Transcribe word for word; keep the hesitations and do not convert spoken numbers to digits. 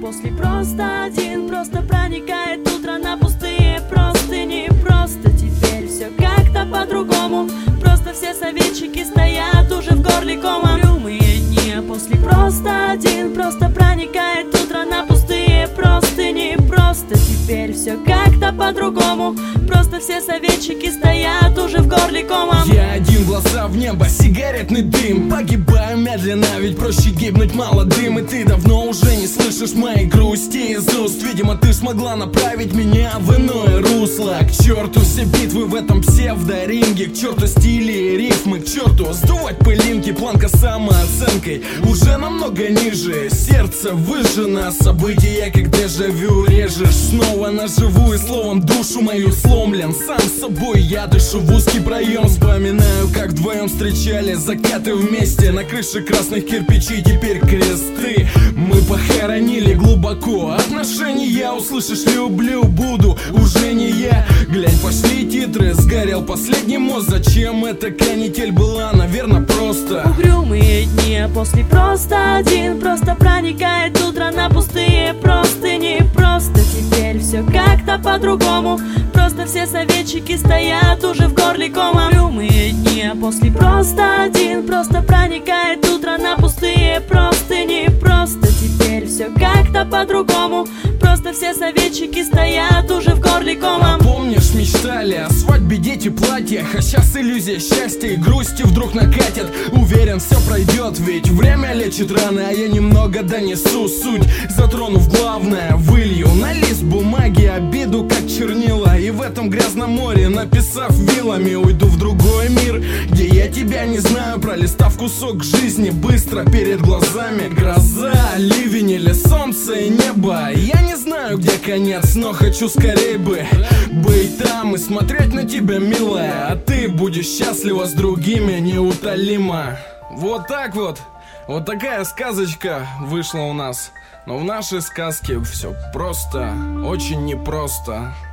после просто один. Просто проникает утро на пустые простыни. Просто теперь все как-то по-другому. Просто все советчики стоят уже в горле комом. Угрюмые дни после просто один. Просто проникает утро на пустые простыни. Просто теперь все как-то по-другому. Просто все советчики стоят уже в горле комом. Я один, глаза в небо, сигаретный дым. Погибаю медленно, ведь проще гибнуть молодым. И ты давно уже не слышишь моей грусти из уст. Видимо, ты смогла направить меня в иное русло. К черту все битвы в этом псевдоринге. К черту стили и рифмы, к черту сдувать пылинки. Планка самооценкой уже намного ниже. Сердце выжжено, события как дежавю. Режешь снова наживу и словом душу мою сломлен. Сам с собой я дышу в узкий проем. Вспоминаю, как вдвоем встречали закаты вместе. На крыше красных кирпичей теперь кресты. Мы похоронили глубоко отношения, услышишь, люблю, буду, уже не я. Глянь, пошли титры, сгорел последний мост. Зачем эта канитель была, наверное, просто. Угрюмые дни после просто один. Просто проникает утро на пустые простыни. Просто теперь все как-то по-другому. Просто все советчики стоят уже в горле комом. Угрюмые дни после просто один. Просто проникает утро на пустые простыни. Просто теперь все как-то по-другому. Просто все советчики стоят уже в горле комом. Помнишь, мечтали о свадьбе, дети, платьях. А сейчас иллюзия счастья и грусти вдруг накатят. Уверен, все пройдет, ведь время лечит раны. А я немного донесу суть, затронув главное. Вылью на лист бумаги обиду, как чернила. И в этом грязном море, написав вилами, уйду в другой мир, где я тебя не знаю. Пролистав кусок жизни быстро перед глазами. Гроза, ливень или солнце и небо. Я не знаю, где конец, но хочу скорей бы быть там и смотреть на тебя, милая. А ты будешь счастлива с другими неутолимо. Вот так вот. Вот такая сказочка вышла у нас. Но в нашей сказке все просто, очень непросто.